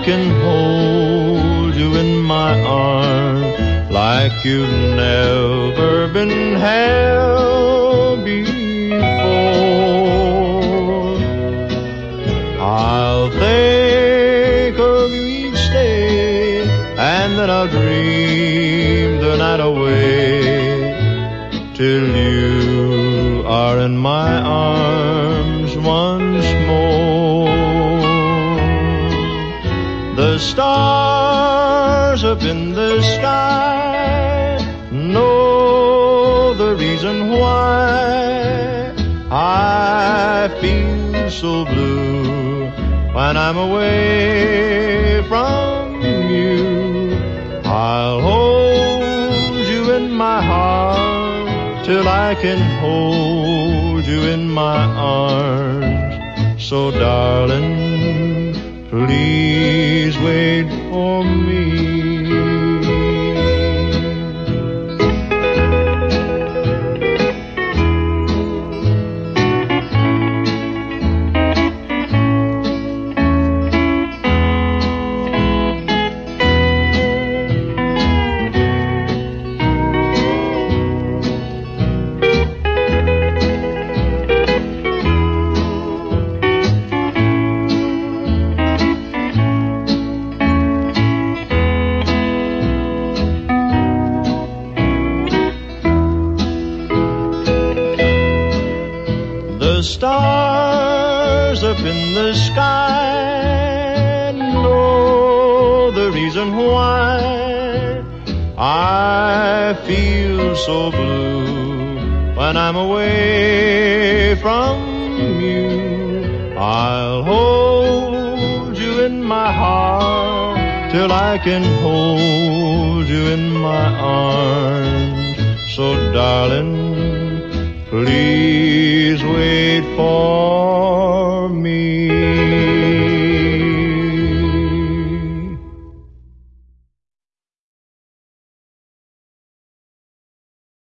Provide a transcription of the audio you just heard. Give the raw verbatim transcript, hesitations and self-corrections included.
can hold you in my arms like you've never been held before. I'll think of you each day, and then I'll dream the night away till you are in my arms once more. The stars up in the sky know the reason why I feel so blue when I'm away from you. I'll hold you in my heart till I can hold you in my arms. So darling, please wait for me. The stars up in the sky know the reason why I feel so blue when I'm away from you. I'll hold you in my heart till I can hold you in my arms. So darling, please wait for